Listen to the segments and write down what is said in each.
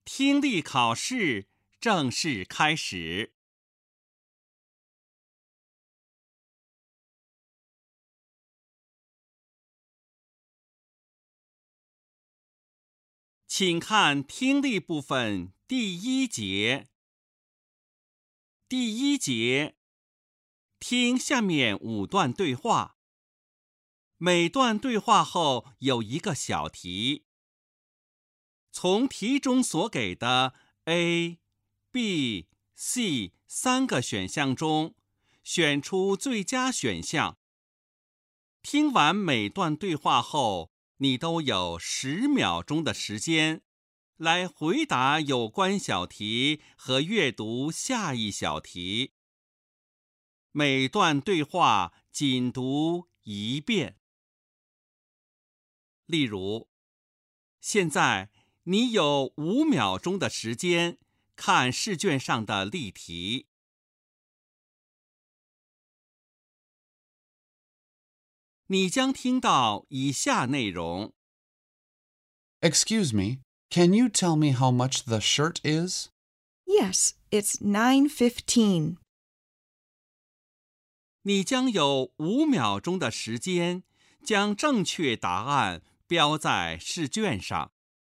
听力考试正式开始。请看听力部分第一节。第一节，听下面5段对话。每段对话后有一个小题。从题中所给的 A、B、C 3个选项中，选出最佳选项。听完每段对话后，你都有10秒钟的时间来回答有关小题和阅读下一小题。每段对话仅读1遍。例如，现在你有5秒钟的时间看试卷上的例题。你将听到以下内容。 Excuse me, can you tell me how much the shirt is? Yes, it's $9.15. 你将有5秒钟的时间将正确答案标在试卷上。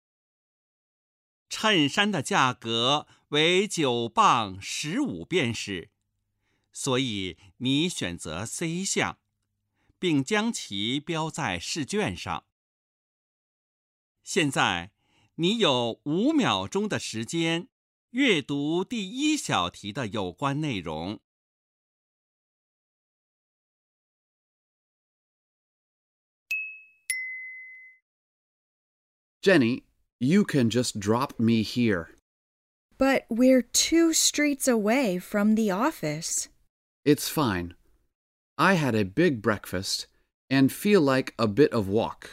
衬衫的价格为9磅15便士，所以你选择 C 项，并将其标在试卷上。现在你有5秒钟的时间阅读第1小题的有关内容。 Jenny, you can just drop me here. But we're 2 streets away from the office. It's fine. I had a big breakfast and feel like a bit of walk.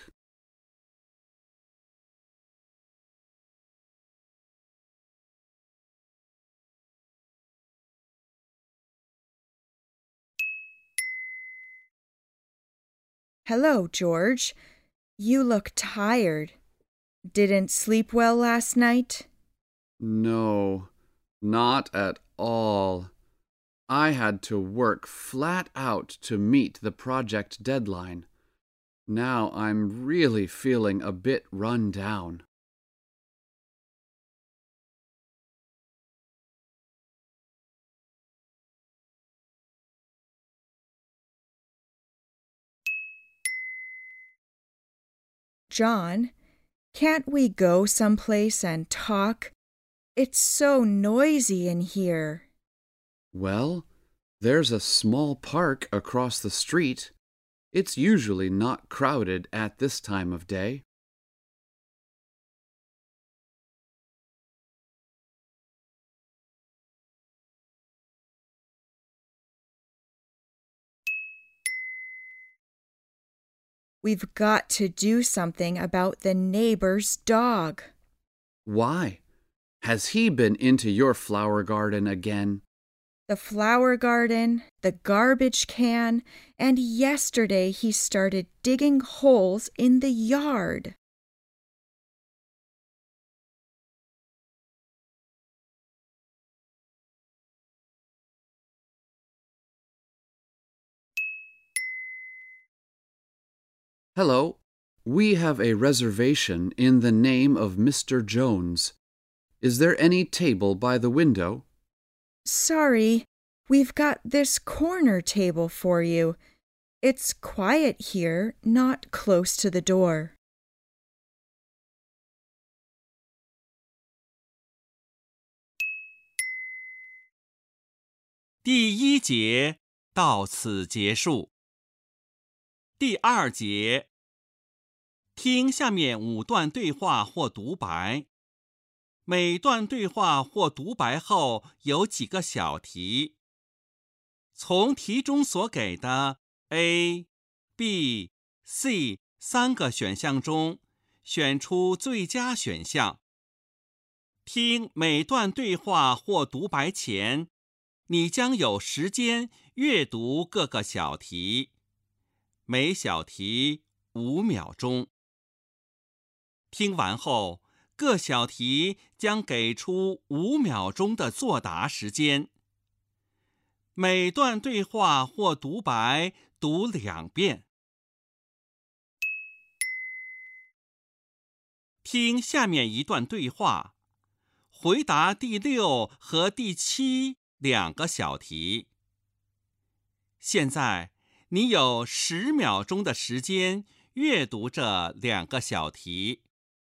Hello, George. You look tired. Didn't sleep well last night? No, not at all. I had to work flat out to meet the project deadline. Now I'm really feeling a bit run down. John, can't we go someplace and talk? It's so noisy in here. Well, there's a small park across the street. It's usually not crowded at this time of day. We've got to do something about the neighbor's dog. Why? Has he been into your flower garden again? The flower garden, the garbage can, and yesterday he started digging holes in the yard. Hello. We have a reservation in the name of Mr. Jones. Is there any table by the window? Sorry, we've got this corner table for you. It's quiet here, not close to the door. 第1节到此结束。第2节，听下面5段对话或独白。每段对话或独白后有几个小题。从题中所给的 A、B、C 3个选项中，选出最佳选项。听每段对话或独白前，你将有时间阅读各个小题。每小题5秒钟。听完后， 各小题将给出5秒钟的作答时间。每段对话或独白读2遍。听下面一段对话，回答第6和第72个小题。现在你有10秒钟的时间阅读这2个小题。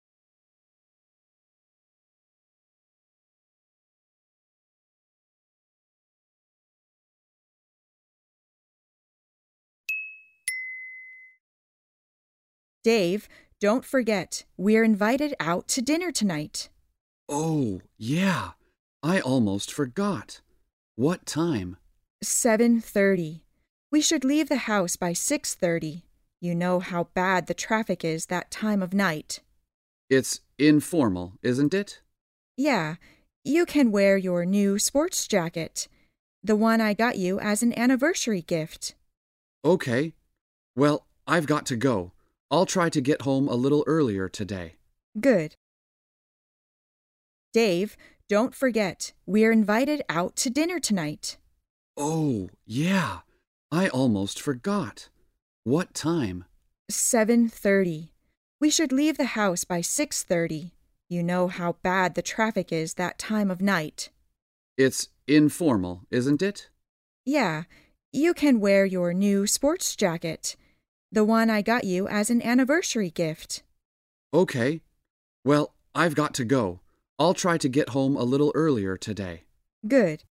Dave, don't forget, we're invited out to dinner tonight. Oh, yeah. I almost forgot. What time? 7:30. We should leave the house by 6:30. You know how bad the traffic is that time of night. It's informal, isn't it? Yeah, you can wear your new sports jacket, the one I got you as an anniversary gift. Okay. Well, I've got to go. I'll try to get home a little earlier today. Good. Dave, don't forget, we're invited out to dinner tonight. Oh, yeah. I almost forgot. What time? 7:30. We should leave the house by 6:30. You know how bad the traffic is that time of night. It's informal, isn't it? Yeah, you can wear your new sports jacket, the one I got you as an anniversary gift. Okay. Well, I've got to go. I'll try to get home a little earlier today. Good.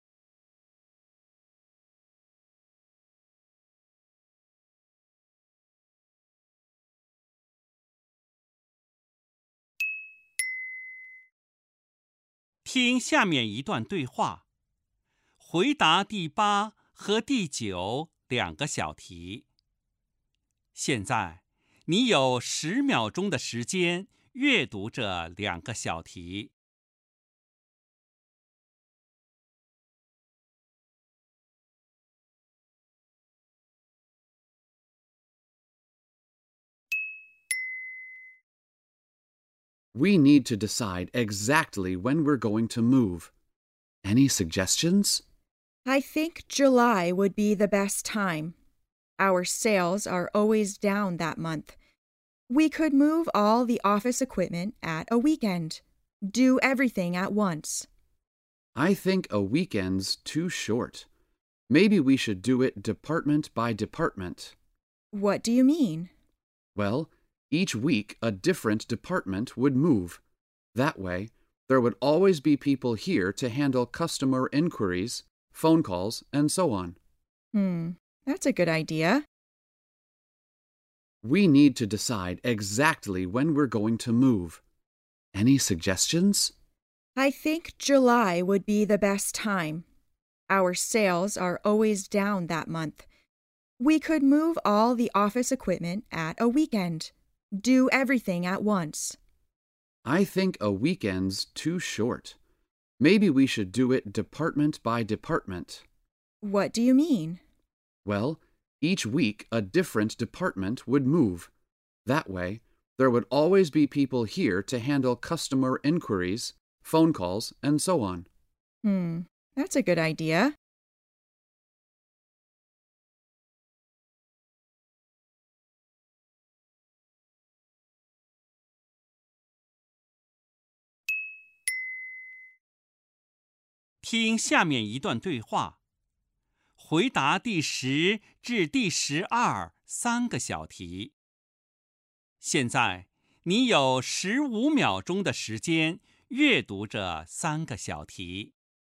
听下面一段对话，回答第8和第92个小题。现在你有10秒钟的时间阅读这2个小题。 We need to decide exactly when we're going to move. Any suggestions? I think July would be the best time. Our sales are always down that month. We could move all the office equipment at a weekend. Do everything at once. I think a weekend's too short. Maybe we should do it department by department. What do you mean? Well, each week a different department would move. That way, there would always be people here to handle customer inquiries, phone calls, and so on. That's a good idea. We need to decide exactly when we're going to move. Any suggestions? I think July would be the best time. Our sales are always down that month. We could move all the office equipment at a weekend. Do everything at once. I think a weekend's too short. Maybe we should do it department by department. What do you mean? Well, each week a different department would move. That way, there would always be people here to handle customer inquiries, phone calls, and so on. That's a good idea. 听下面一段对话，回答第10至第12 3个小题。现在你有15秒钟的时间阅读这3个小题。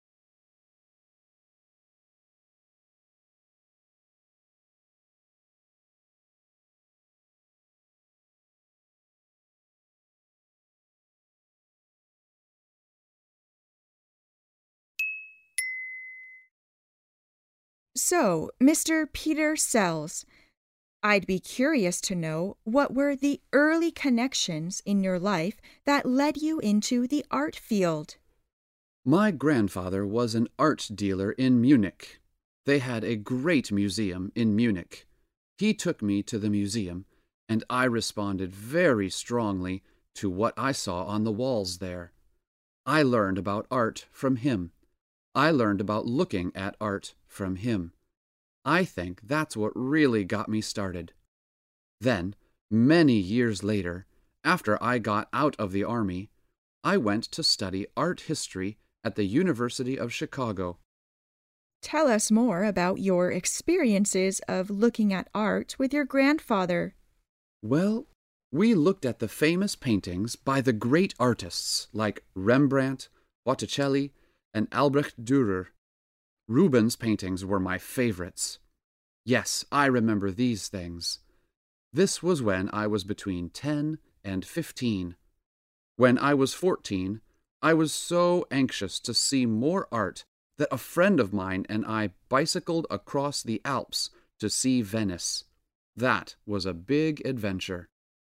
So, Mr. Peter Sells, I'd be curious to know what were the early connections in your life that led you into the art field? My grandfather was an art dealer in Munich. They had a great museum in Munich. He took me to the museum, and I responded very strongly to what I saw on the walls there. I learned about art from him. I learned about looking at art from him. I think that's what really got me started. Then, many years later, after I got out of the army, I went to study art history at the University of Chicago. Tell us more about your experiences of looking at art with your grandfather. Well, we looked at the famous paintings by the great artists like Rembrandt, Botticelli, and Albrecht Dürer. Rubens' paintings were my favorites. Yes, I remember these things. This was when I was between 10 and 15. When I was 14, I was so anxious to see more art that a friend of mine and I bicycled across the Alps to see Venice. That was a big adventure.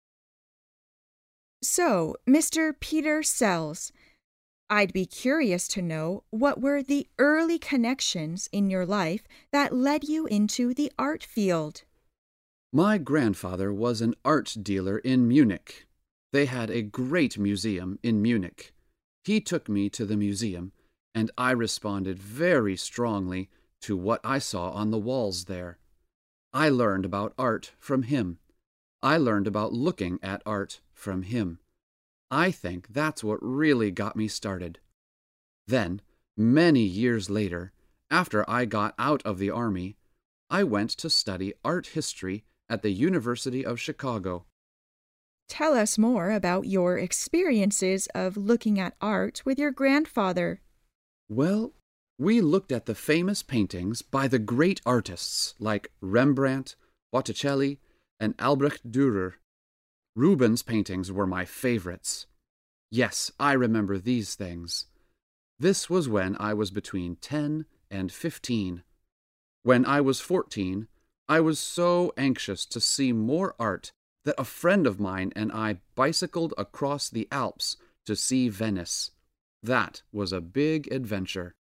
So, Mr. Peter Sells, I'd be curious to know what were the early connections in your life that led you into the art field. My grandfather was an art dealer in Munich. They had a great museum in Munich. He took me to the museum, and I responded very strongly to what I saw on the walls there. I learned about art from him. I learned about looking at art from him. I think that's what really got me started. Then, many years later, after I got out of the army, I went to study art history at the University of Chicago. Tell us more about your experiences of looking at art with your grandfather. Well, we looked at the famous paintings by the great artists like Rembrandt, Botticelli, and Albrecht Dürer. Rubens' paintings were my favorites. Yes, I remember these things. This was when I was between 10 and 15. When I was 14, I was so anxious to see more art that a friend of mine and I bicycled across the Alps to see Venice. That was a big adventure.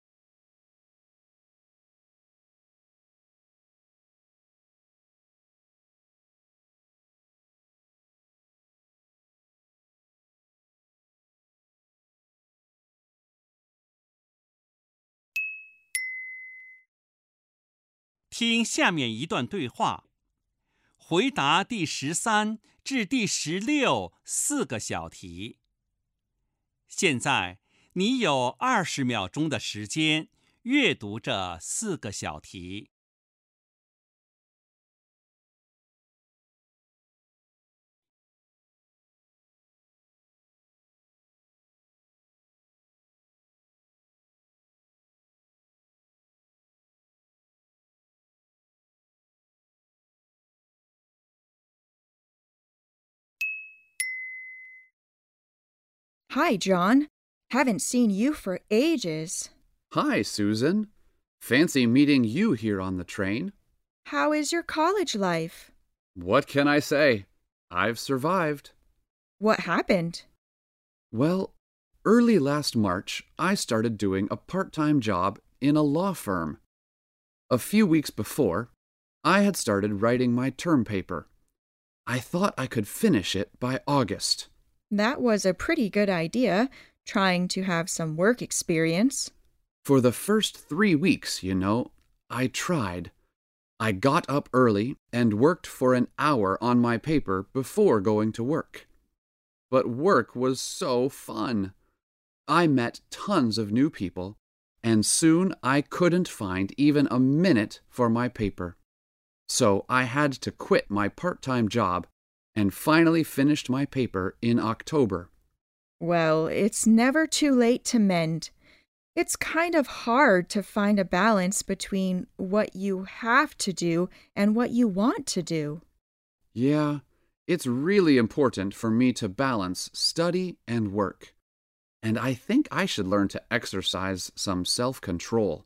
听下面一段对话，回答第13至第16个小题。现在你有20秒钟的时间阅读这4个小题。 Hi, John. Haven't seen you for ages. Hi, Susan. Fancy meeting you here on the train. How is your college life? What can I say? I've survived. What happened? Well, early last March, I started doing a part-time job in a law firm. A few weeks before, I had started writing my term paper. I thought I could finish it by August. That was a pretty good idea, trying to have some work experience. For the first 3 weeks, I tried. I got up early and worked for an hour on my paper before going to work. But work was so fun. I met tons of new people, and soon I couldn't find even a minute for my paper. So I had to quit my part-time job and finally finished my paper in October. Well, it's never too late to mend. It's kind of hard to find a balance between what you have to do and what you want to do. Yeah, it's really important for me to balance study and work. And I think I should learn to exercise some self-control.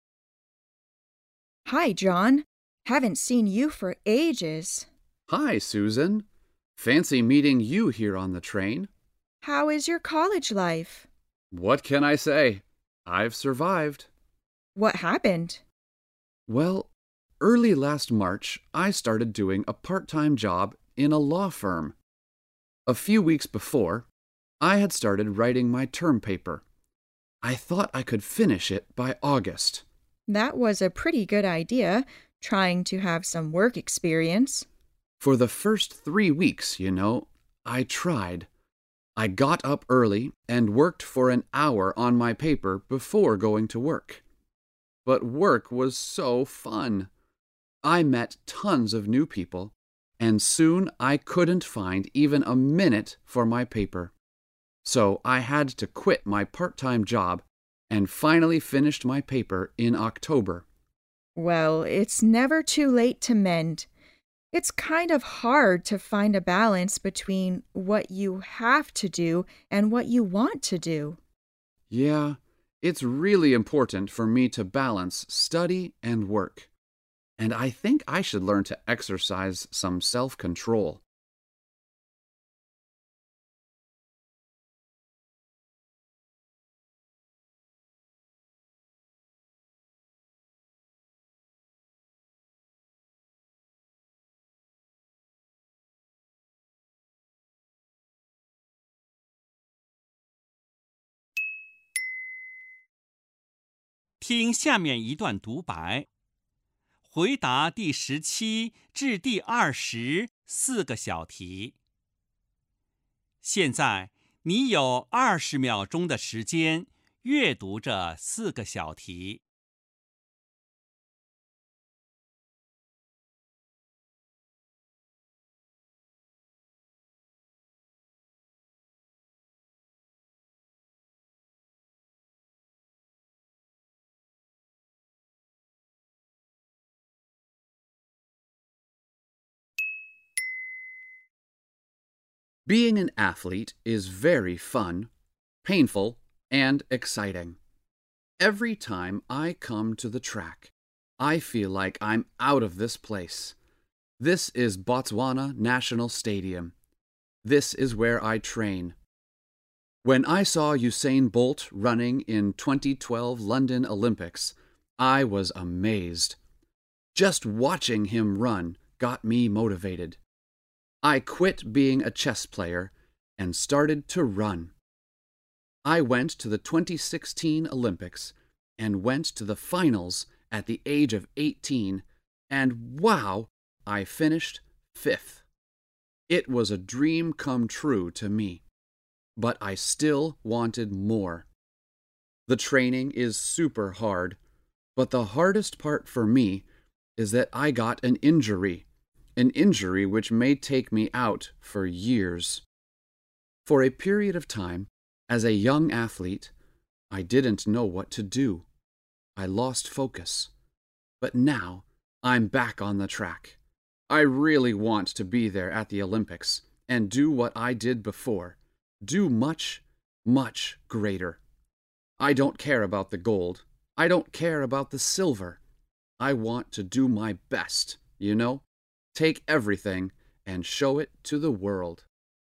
Hi, John. Haven't seen you for ages. Hi, Susan. Fancy meeting you here on the train. How is your college life? What can I say? I've survived. What happened? Well, early last March, I started doing a part-time job in a law firm. A few weeks before, I had started writing my term paper. I thought I could finish it by August. That was a pretty good idea, trying to have some work experience. For the first 3 weeks, I tried. I got up early and worked for an hour on my paper before going to work. But work was so fun. I met tons of new people, and soon I couldn't find even a minute for my paper. So I had to quit my part-time job and finally finished my paper in October. Well, it's never too late to mend. It's kind of hard to find a balance between what you have to do and what you want to do. Yeah, it's really important for me to balance study and work. And I think I should learn to exercise some self-control. 听下面一段独白，回答第17至第24个小题。现在你有20秒钟的时间阅读这4个小题。 Being an athlete is very fun, painful, and exciting. Every time I come to the track, I feel like I'm out of this place. This is Botswana National Stadium. This is where I train. When I saw Usain Bolt running in 2012 London Olympics, I was amazed. Just watching him run got me motivated. I quit being a chess player and started to run. I went to the 2016 Olympics and went to the finals at the age of 18, and wow, I finished 5th. It was a dream come true to me, but I still wanted more. The training is super hard, but the hardest part for me is that I got an injury which may take me out for years. For a period of time, as a young athlete, I didn't know what to do. I lost focus. But now, I'm back on the track. I really want to be there at the Olympics and do what I did before. Do much, much greater. I don't care about the gold. I don't care about the silver. I want to do my best, Take everything and show it to the world.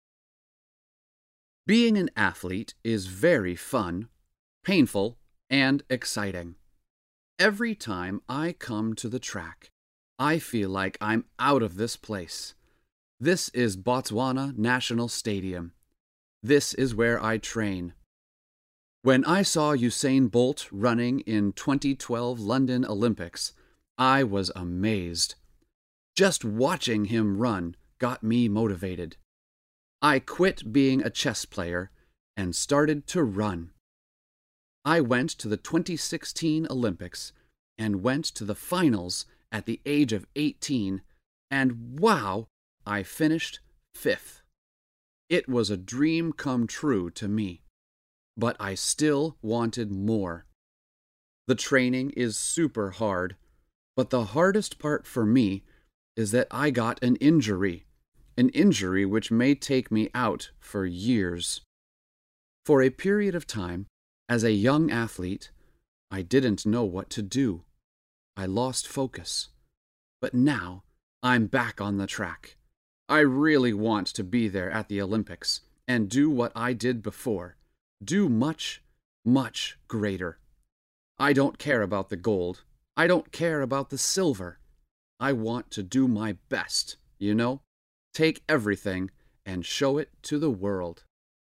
Being an athlete is very fun, painful, and exciting. Every time I come to the track, I feel like I'm out of this place. This is Botswana National Stadium. This is where I train. When I saw Usain Bolt running in 2012 London Olympics, I was amazed. Just watching him run got me motivated. I quit being a chess player and started to run. I went to the 2016 Olympics and went to the finals at the age of 18, and wow, I finished 5th. It was a dream come true to me, but I still wanted more. The training is super hard, but the hardest part for me is that I got an injury which may take me out for years. For a period of time, as a young athlete, I didn't know what to do. I lost focus. But now, I'm back on the track. I really want to be there at the Olympics and do what I did before. Do much, much greater. I don't care about the gold. I don't care about the silver. I want to do my best, Take everything and show it to the world.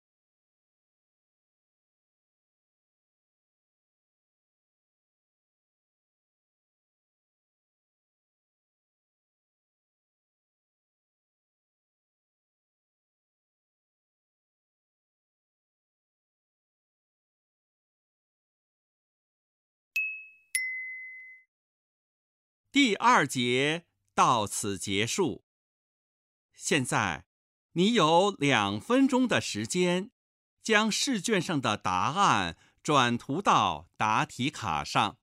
第2节到此结束。现在你有2分钟的时间，将试卷上的答案转涂到答题卡上。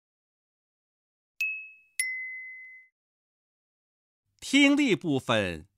听力部分